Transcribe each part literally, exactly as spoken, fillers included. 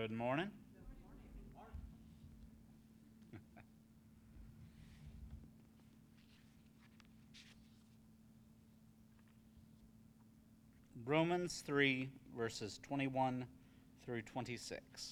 Good morning. Romans three, verses twenty-one through twenty-six.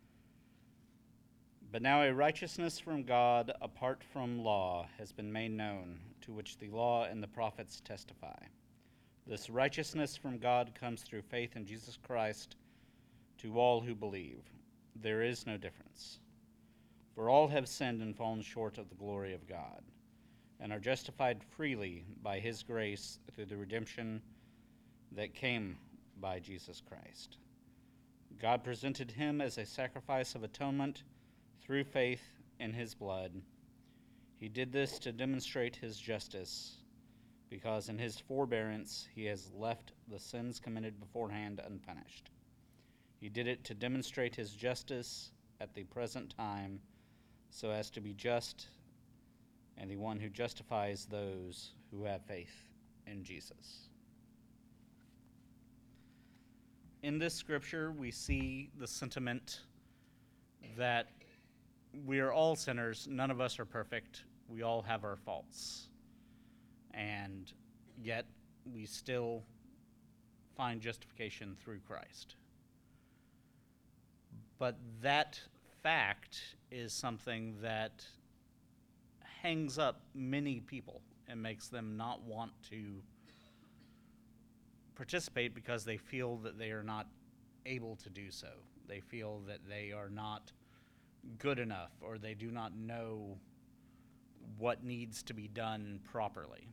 But now a righteousness from God apart from law has been made known, to which the law and the prophets testify. This righteousness from God comes through faith in Jesus Christ to all who believe. There is no difference. For all have sinned and fallen short of the glory of God, and are justified freely by his grace through the redemption that came by Jesus Christ. God presented him as a sacrifice of atonement through faith in his blood. He did this to demonstrate his justice, because in his forbearance he has left the sins committed beforehand unpunished. He did it to demonstrate his justice at the present time, so as to be just and the one who justifies those who have faith in Jesus. In this scripture, we see the sentiment that we are all sinners. None of us are perfect. We all have our faults. And yet, we still find justification through Christ. But that fact is something that hangs up many people and makes them not want to participate because they feel that they are not able to do so. They feel that they are not good enough, or they do not know what needs to be done properly.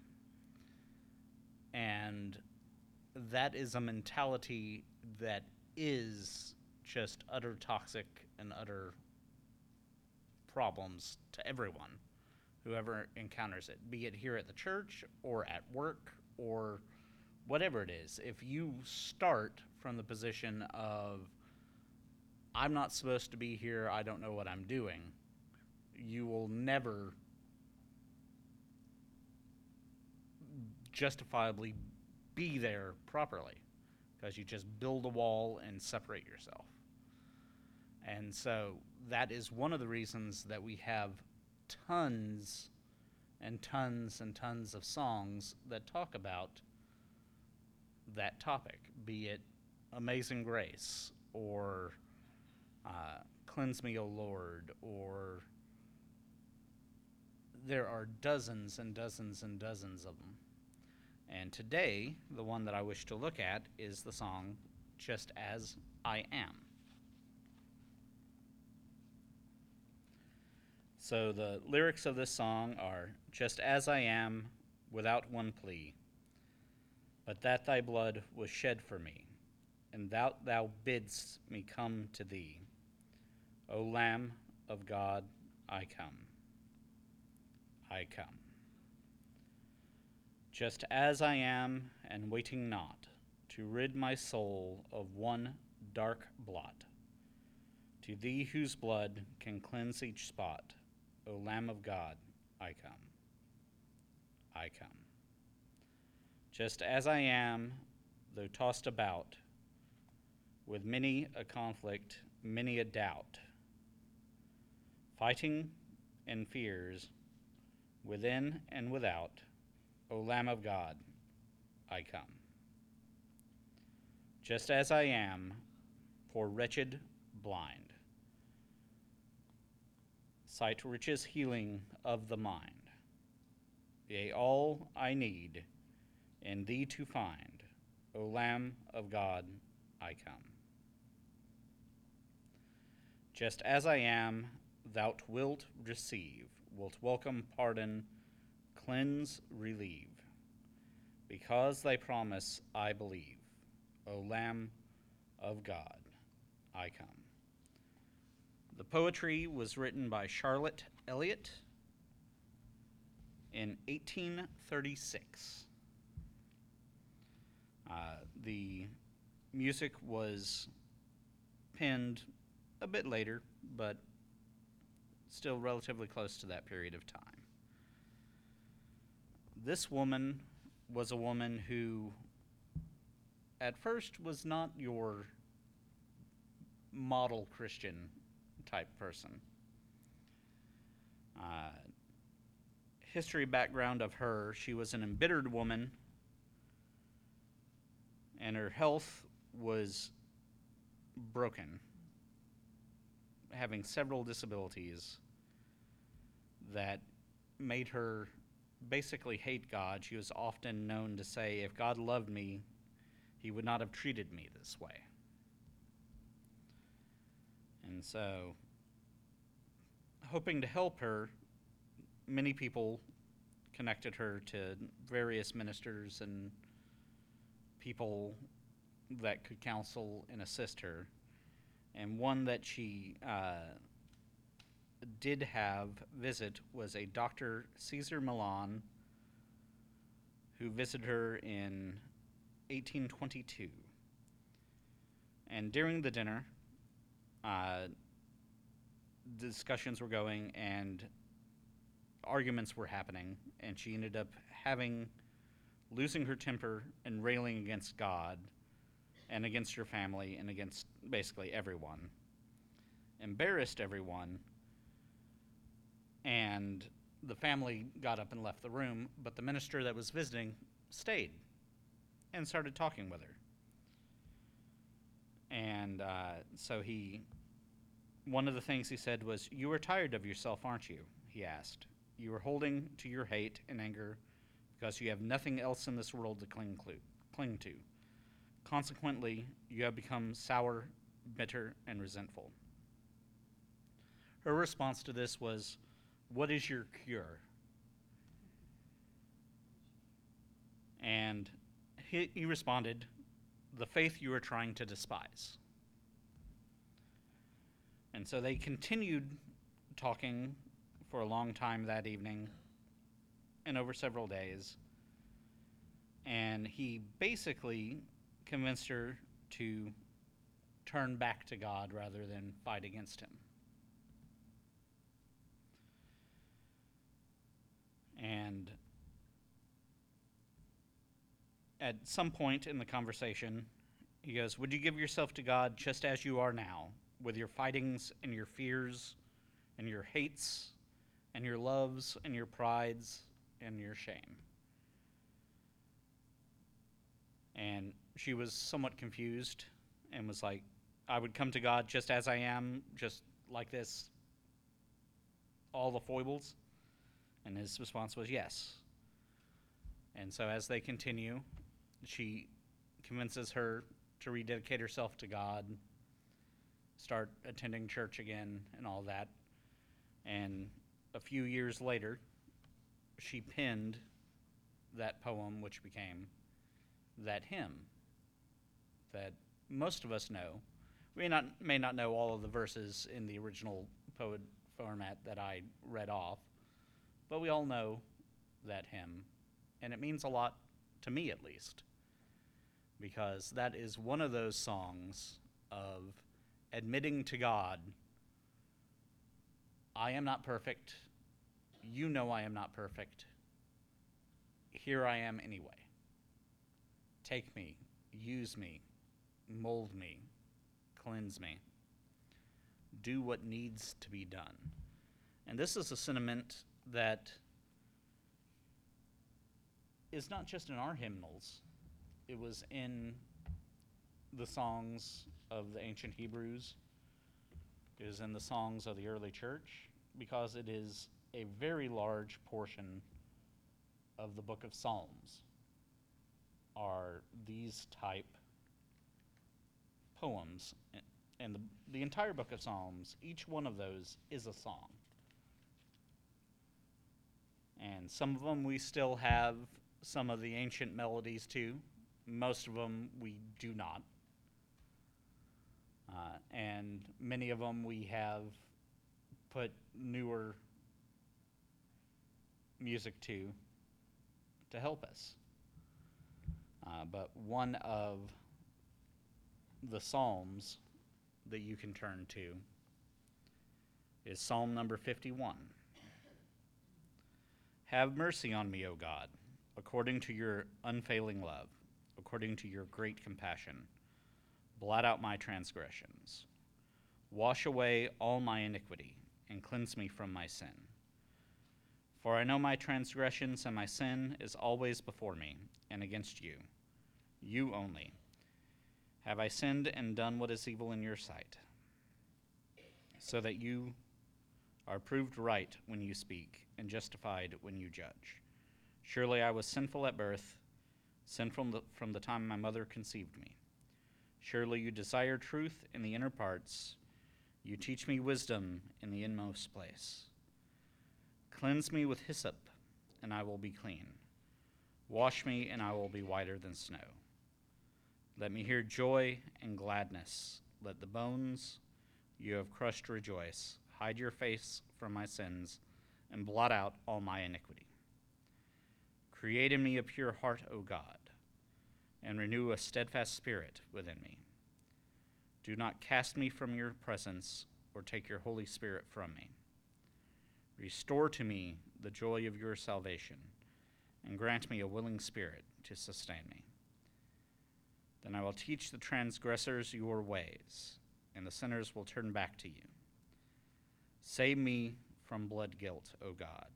And that is a mentality that is just utter toxic and utter problems to everyone, whoever encounters it, be it here at the church or at work or whatever it is. If you start from the position of, I'm not supposed to be here, I don't know what I'm doing, you will never justifiably be there properly, because you just build a wall and separate yourself. And so that is one of the reasons that we have tons and tons and tons of songs that talk about that topic, be it Amazing Grace or uh, Cleanse Me, O Lord, or there are dozens and dozens and dozens of them. And today, the one that I wish to look at is the song Just As I Am. So the lyrics of this song are, just as I am, without one plea, but that thy blood was shed for me, and thou, thou bidst me come to thee. O Lamb of God, I come. I come. Just as I am, and waiting not, to rid my soul of one dark blot, to thee whose blood can cleanse each spot, O Lamb of God, I come. I come. Just as I am, though tossed about, with many a conflict, many a doubt, fighting and fears, within and without, O Lamb of God, I come. Just as I am, poor wretched blind, sight riches healing of the mind, yea, all I need in thee to find, O Lamb of God, I come. Just as I am, thou wilt receive, wilt welcome, pardon, cleanse, relieve, because thy promise I believe, O Lamb of God, I come. The poetry was written by Charlotte Elliott in eighteen thirty-six. Uh, the music was penned a bit later, but still relatively close to that period of time. This woman was a woman who at first was not your model Christian type person. Uh, history background of her: she was an embittered woman, and her health was broken, having several disabilities that made her basically hate God. She was often known to say, if God loved me, he would not have treated me this way. And so, hoping to help her, many people connected her to various ministers and people that could counsel and assist her. And one that she uh, did have visit was a Doctor Caesar Milan, who visited her in eighteen twenty-two. And during the dinner, uh, discussions were going and arguments were happening, and she ended up having, losing her temper and railing against God and against her family and against basically everyone. Embarrassed everyone, and the family got up and left the room, but the minister that was visiting stayed and started talking with her. And uh, so he, one of the things he said was, "You are tired of yourself, aren't you?" he asked. "You are holding to your hate and anger because you have nothing else in this world to cling, cling to. Consequently, you have become sour, bitter, and resentful." Her response to this was, "What is your cure?" And he, he responded, "The faith you are trying to despise." And so they continued talking for a long time that evening and over several days. And he basically convinced her to turn back to God rather than fight against him. And at some point in the conversation, he goes, "Would you give yourself to God just as you are now, with your fightings and your fears and your hates and your loves and your prides and your shame?" And she was somewhat confused and was like, "I would come to God just as I am, just like this, all the foibles?" And his response was yes. And so as they continue, she convinces her to rededicate herself to God, start attending church again, and all that. And a few years later, she penned that poem, which became that hymn that most of us know. We not, may not know all of the verses in the original poet format that I read off, but we all know that hymn, and it means a lot to me, at least, because that is one of those songs of admitting to God, I am not perfect, you know I am not perfect, here I am anyway. Take me, use me, mold me, cleanse me. Do what needs to be done. And this is a sentiment that is not just in our hymnals. It was in the songs of the ancient Hebrews. It is in the songs of the early church, because it is a very large portion of the book of Psalms are these type poems. And the, the entire book of Psalms, each one of those is a song. And some of them we still have some of the ancient melodies to. Most of them we do not. Uh, and many of them we have put newer music to to help us. Uh, but one of the Psalms that you can turn to is Psalm number fifty-one. Have mercy on me, O God, according to your unfailing love, according to your great compassion. Blot out my transgressions. Wash away all my iniquity, and cleanse me from my sin. For I know my transgressions, and my sin is always before me, and against you, you only, have I sinned and done what is evil in your sight, so that you are proved right when you speak, and justified when you judge. Surely I was sinful at birth, sinful from the, from the time my mother conceived me. Surely you desire truth in the inner parts. You teach me wisdom in the inmost place. Cleanse me with hyssop, and I will be clean. Wash me, and I will be whiter than snow. Let me hear joy and gladness. Let the bones you have crushed rejoice. Hide your face from my sins, and blot out all my iniquity. Create in me a pure heart, O God, and renew a steadfast spirit within me. Do not cast me from your presence, or take your Holy Spirit from me. Restore to me the joy of your salvation, and grant me a willing spirit to sustain me. Then I will teach the transgressors your ways, and the sinners will turn back to you. Save me from blood guilt, O God,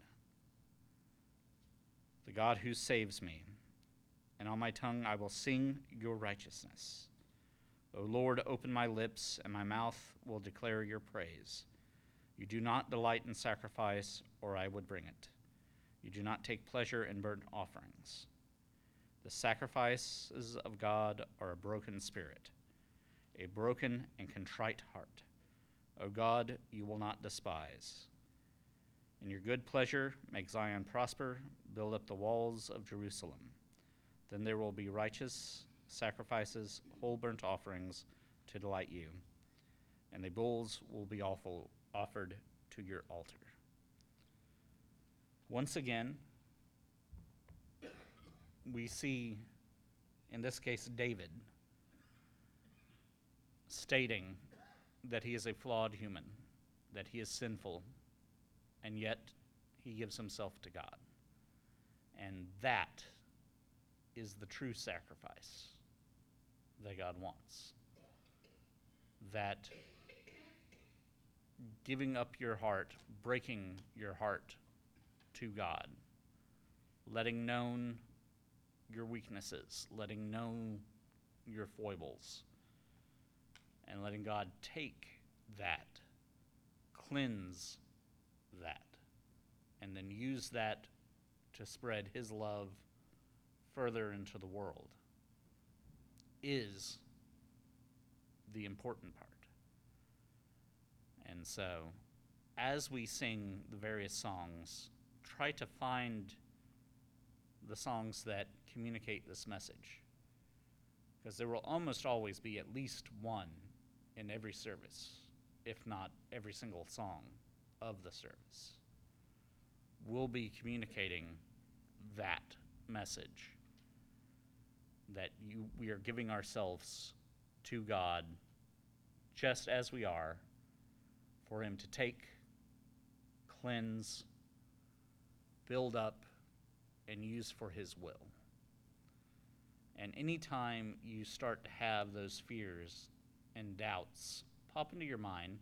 the God who saves me, and on my tongue I will sing your righteousness. O Lord, open my lips, and my mouth will declare your praise. You do not delight in sacrifice, or I would bring it. You do not take pleasure in burnt offerings. The sacrifices of God are a broken spirit, a broken and contrite heart. O God, you will not despise. In your good pleasure, make Zion prosper, build up the walls of Jerusalem. Then there will be righteous sacrifices, whole burnt offerings to delight you, and the bulls will be awful, offered to your altar. Once again, we see, in this case, David stating that he is a flawed human, that he is sinful, and yet he gives himself to God. And that is the true sacrifice that God wants. That giving up your heart, breaking your heart to God, letting known your weaknesses, letting known your foibles, and letting God take that, cleanse that, and then use that to spread his love further into the world is the important part. And so, as we sing the various songs, try to find the songs that communicate this message, because there will almost always be at least one in every service, if not every single song of the service, will be communicating that message, that you we are giving ourselves to God just as we are, for him to take, cleanse, build up, and use for his will. And anytime you start to have those fears and doubts pop into your mind,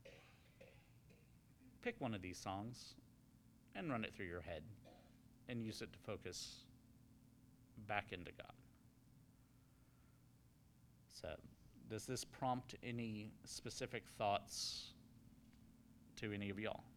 pick one of these songs and run it through your head and use it to focus back into God. So, does this prompt any specific thoughts to any of y'all?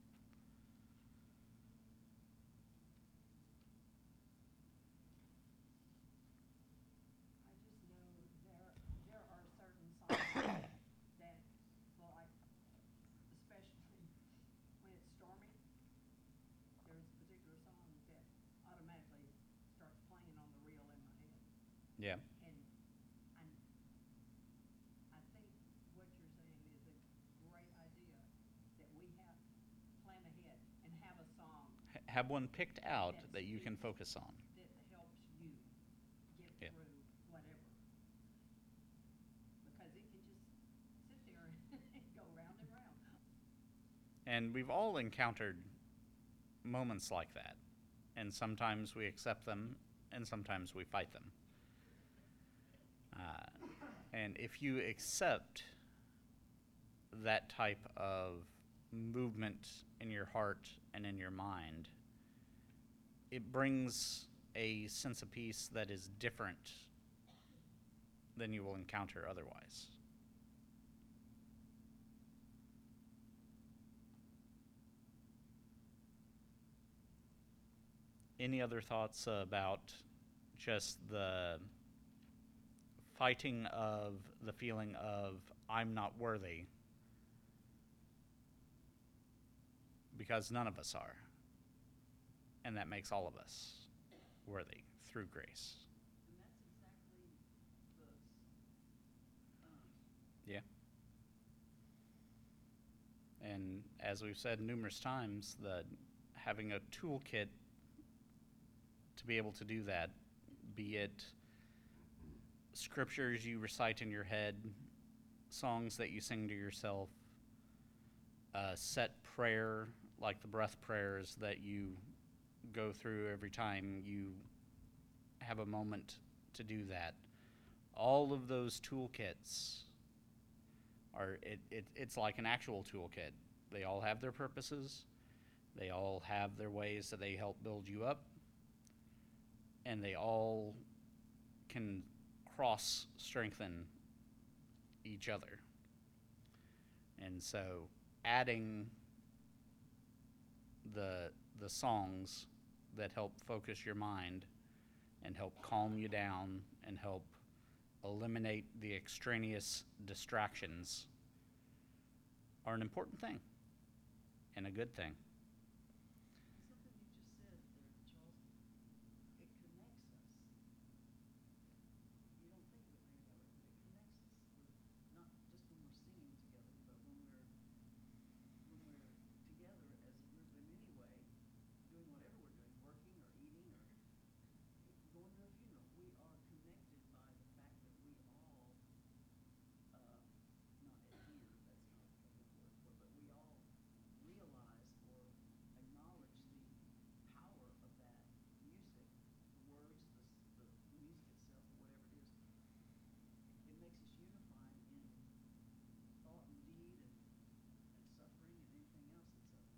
Yeah. And I, I think what you're saying is a great idea, that we have plan ahead and have a song H- have one picked out That that you can speaks. focus on. that helps you get Yeah. through whatever. Because it can just sit there and go round and round. And we've all encountered moments like that. And sometimes we accept them, and sometimes we fight them. Uh, and if you accept that type of movement in your heart and in your mind, it brings a sense of peace that is different than you will encounter otherwise. Any other thoughts about just the fighting of the feeling of I'm not worthy? Because none of us are. And that makes all of us worthy through grace. And that's exactly the, um, Yeah. And as we've said numerous times, that having a toolkit to be able to do that, be it scriptures you recite in your head, songs that you sing to yourself, a set prayer like the breath prayers that you go through every time you have a moment to do that. All of those toolkits are, it, it, it's like an actual toolkit. They all have their purposes. They all have their ways that they help build you up. And they all can cross strengthen each other. And so adding the the songs that help focus your mind and help calm you down and help eliminate the extraneous distractions are an important thing and a good thing. something you just said there, Charles, it connects us. You don't think of it maybe that way, but it connects us. We're not just when we're singing together, but when we're when we're together as a group in any way, doing whatever we're doing, working or eating or going to a funeral, we are connected by the fact that we all, uh, not adhere, that's not a good word for it, but we all realize or acknowledge the power of that music, the words, the, the, the music itself, or whatever it is. It makes us unified in thought and deed and, and suffering and anything else. It's a,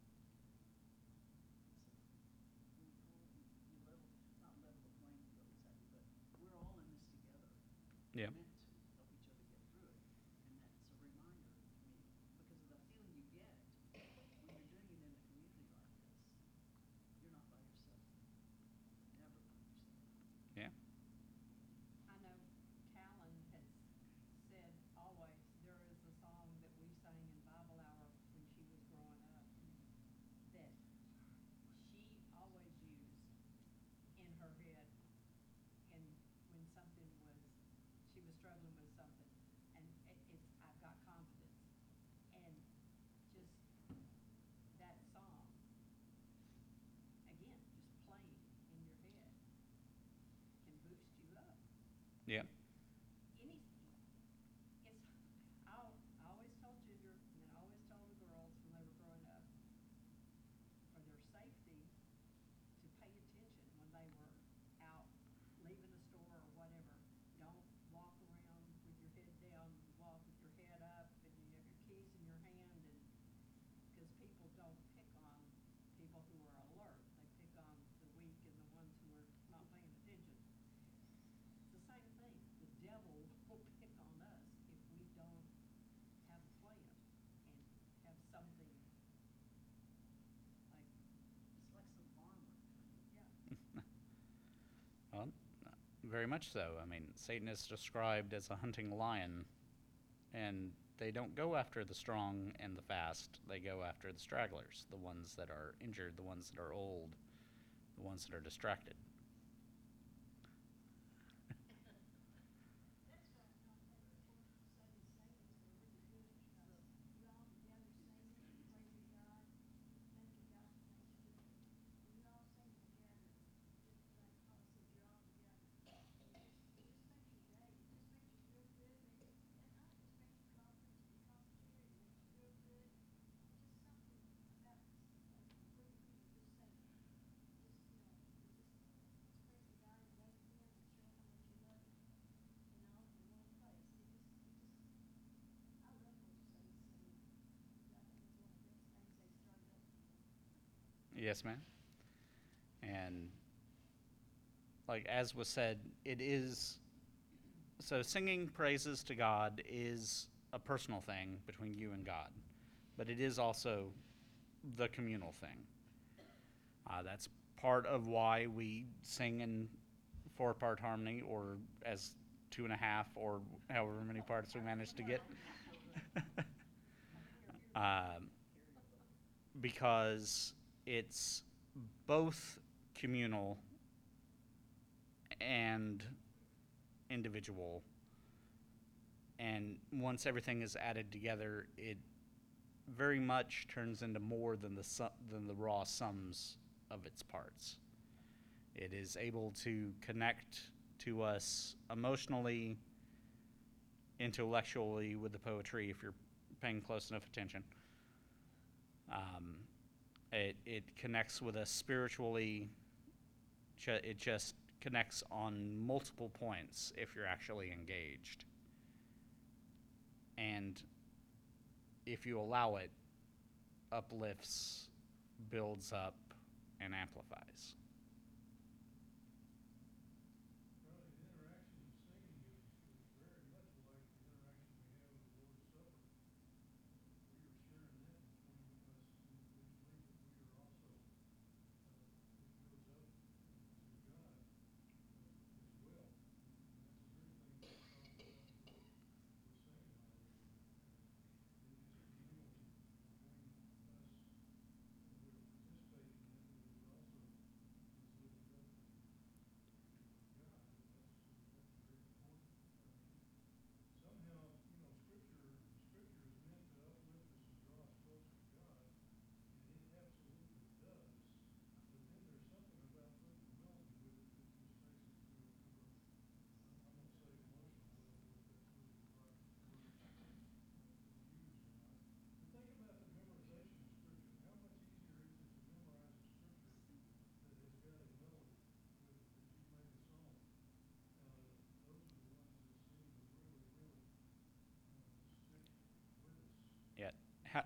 it's a, what do we call it? We level, not level the playing field exactly, but we're all in this together. Yeah. Meant to help each other get through it. And that's a reminder to me, because of the feeling you get when you're doing it in a community like this. You're not by yourself. Never by yourself. Yeah. I know Callan has said always, there is a song that we sang in Bible Hour when she was growing up that she always used in her head and when something was, she was struggling with something. And it, it's, I've got confidence. And just that song, again, just playing in your head can boost you up. Yeah. Any, it's, I, al- I always told Junior, and I always told the girls when they were growing up, for their safety, to pay attention when they were out leaving the store or whatever. Don't walk around with your head down, walk with your head up, and you have your keys in your hand, and, because people don't pick on people who are alert. They pick on the weak and the ones who are not paying attention. It's the same thing. The devil will pick on us if we don't have a plan and have something like, it's like some armor. Yeah. Well, very much so. I mean, Satan is described as a hunting lion, and they don't go after the strong and the fast. They go after the stragglers, the ones that are injured, the ones that are old, the ones that are distracted. Yes, ma'am. And like as was said, it is so singing praises to God is a personal thing between you and God, but it is also the communal thing. Uh, that's part of why we sing in four part harmony or as two and a half or however many parts we manage to get. um, because it's both communal and individual. And once everything is added together, it very much turns into more than the su- than the raw sums of its parts. It is able to connect to us emotionally, intellectually with the poetry if you're paying close enough attention. Um, it, it connects with us spiritually. It just connects on multiple points if you're actually engaged. And if you allow it, uplifts, builds up, and amplifies. Yet, ha-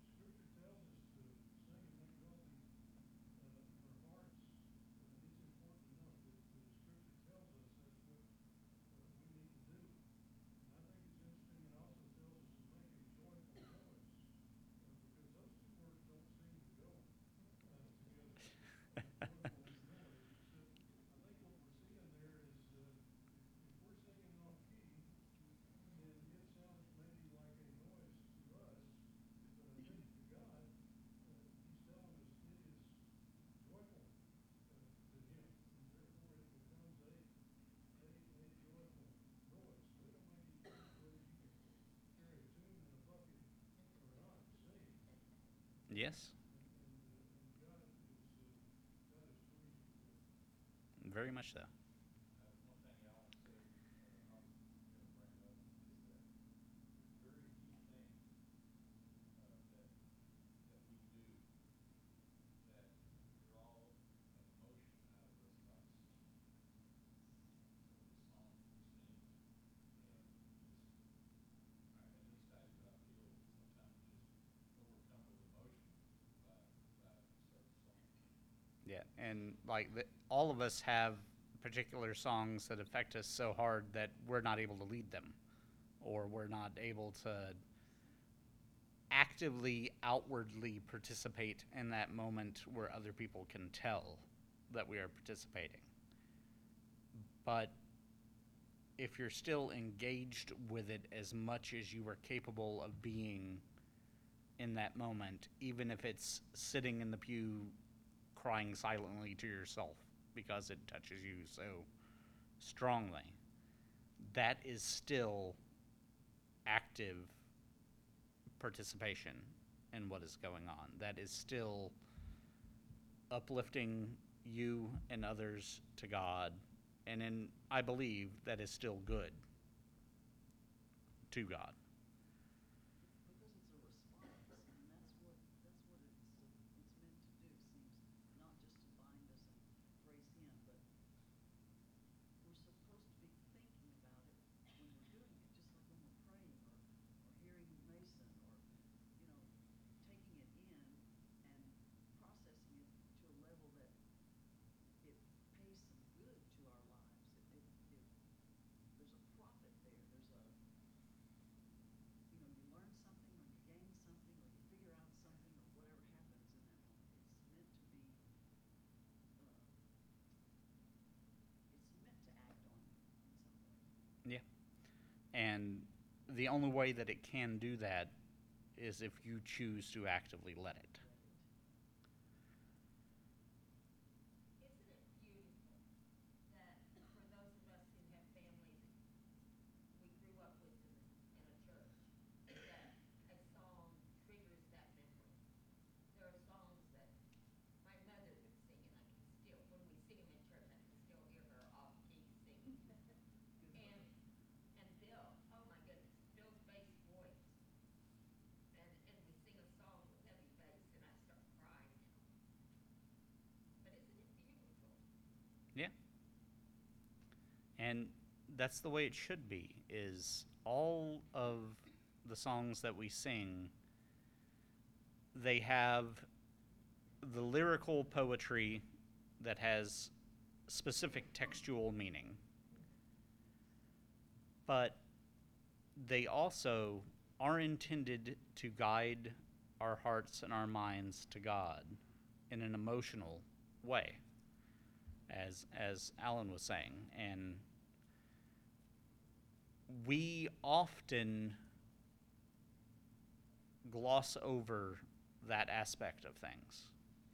yes, very much so. Yeah, and like the, all of us have particular songs that affect us so hard that we're not able to lead them, or we're not able to actively, outwardly participate in that moment where other people can tell that we are participating. But if you're still engaged with it as much as you are capable of being in that moment, even if it's sitting in the pew crying silently to yourself because it touches you so strongly, that is still active participation in what is going on. That is still uplifting you and others to God, and in I believe that is still good to God. Because it's a response, and that's what, that's what it's, it's meant to do, seems, not just to bind us and brace in, but we're supposed to be thinking about it when we're doing it, just like when we're praying or, or hearing Mason or, you know, taking it in and processing it And the only way that it can do that is if you choose to actively let it. Isn't it beautiful that for those of us who have families we grew up with in, in a church, that a song triggers that memory? There are songs that my mother would sing, and I can still, when we sing them in church, I can still hear her off key singing. and and Bill, oh my goodness, Bill's bass voice. And and we sing a song with heavy bass, and I start crying now. But isn't it beautiful? Yeah. And that's the way it should be, is all of the songs that we sing, they have the lyrical poetry that has specific textual meaning. But they also are intended to guide our hearts and our minds to God in an emotional way, as as Alan was saying. And we often gloss over that aspect of things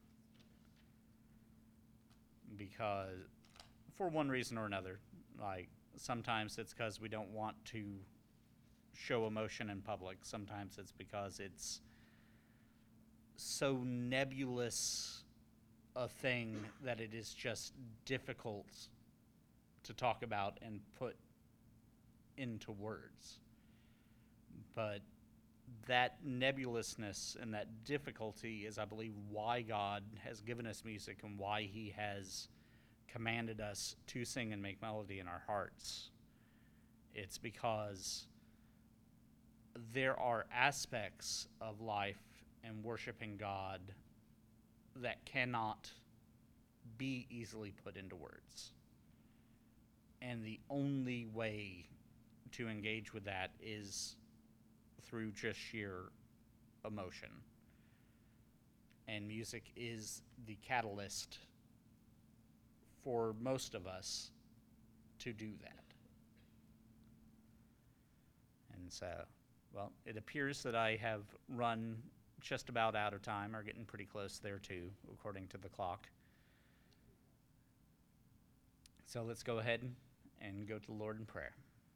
because, for one reason or another, like sometimes it's because we don't want to show emotion in public. Sometimes it's because it's so nebulous a thing that it is just difficult to talk about and put into words. But that nebulousness and that difficulty is, I believe, why God has given us music and why he has commanded us to sing and make melody in our hearts. It's because there are aspects of life and worshiping God that cannot be easily put into words. And the only way to engage with that is through just sheer emotion. And music is the catalyst for most of us to do that. And so, well, it appears that I have run just about out of time, or getting pretty close there too, according to the clock. So let's go ahead and go to the Lord in prayer.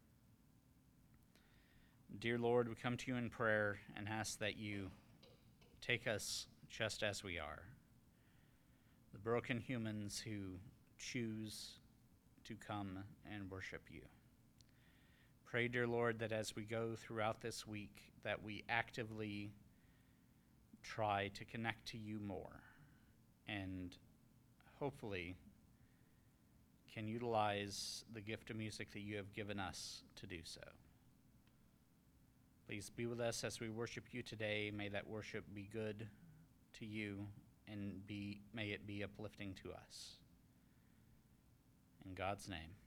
Dear Lord, we come to you in prayer and ask that you take us just as we are, the broken humans who choose to come and worship you. Pray, dear Lord, that as we go throughout this week, that we actively try to connect to you more and hopefully can utilize the gift of music that you have given us to do so. Please be with us as we worship you today. May that worship be good to you and be may it be uplifting to us. In God's name.